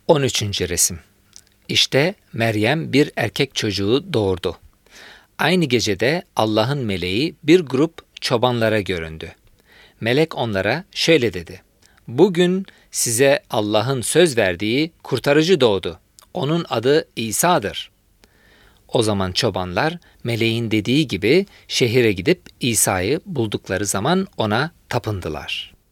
13. resim. İşte Meryem bir erkek çocuğu doğurdu. Aynı gecede Allah'ın meleği bir grup çobanlara göründü. Melek onlara şöyle dedi: "Bugün size Allah'ın söz verdiği kurtarıcı doğdu. Onun adı İsa'dır." O zaman çobanlar meleğin dediği gibi şehire gidip İsa'yı buldukları zaman ona tapındılar.